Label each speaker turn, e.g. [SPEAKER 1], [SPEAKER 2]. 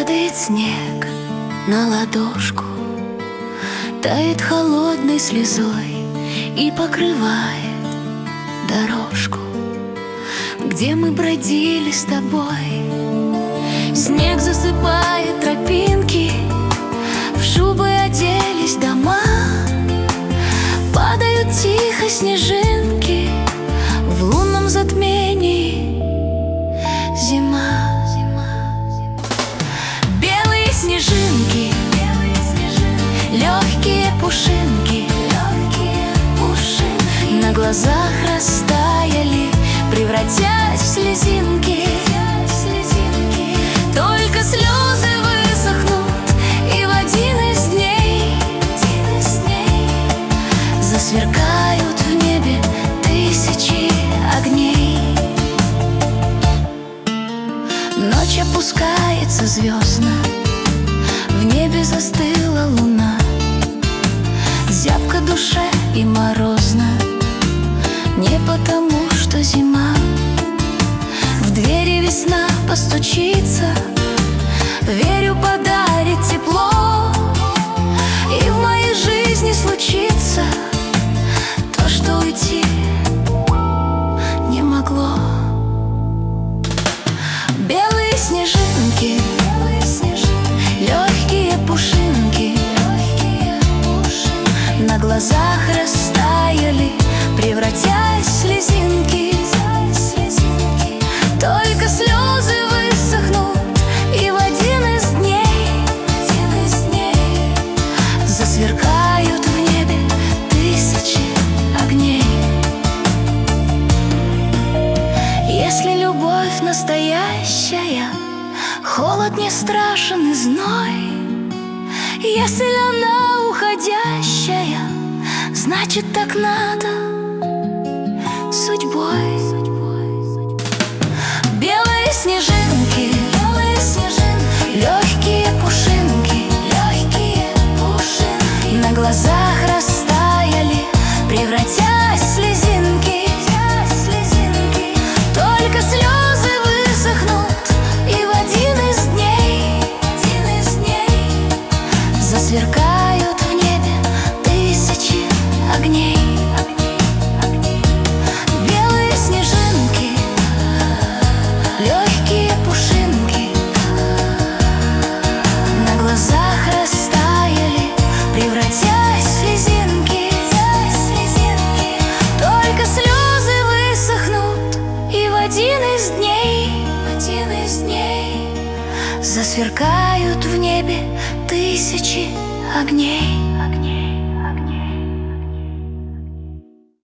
[SPEAKER 1] Падает снег на ладошку, тает холодной слезой и покрывает дорожку, где мы бродили с тобой. Снег засыпает тропинки, в шубы оделись дома, падают тихо снежинки, в лунном затмении зима. Белые снежинки, легкие пушинки, на глазах растаяли, превратясь в слезинки. Только слезы высохнут, и в один из дней засверкают в небе тысячи огней. Ночь опускается звездно, в небе застыла луна. Зябко душе и морозно, не потому, что зима. В двери весна постучится, верю, подарит тепло, и в моей жизни случится то, что уйти не могло. Белые снежинки, легкие пушинки, на глазах растаяли, превратясь в слезинки. Только слезы высохнут, и в один из дней засверкают в небе тысячи огней. Если любовь настоящая, холод не страшен и зной. Если она уходящая, значит, так надо судьбой. Белые снежинки, легкие пушинки, на глазах растаяли, превратясь в слезинки. Только слезы высохнут, и в один из дней засверкают в небе тысячи огней. Белые снежинки, легкие пушинки, на глазах растаяли, превратясь в слезинки. Только слезы высохнут, и в один из дней засверкают в небе тысячи огней.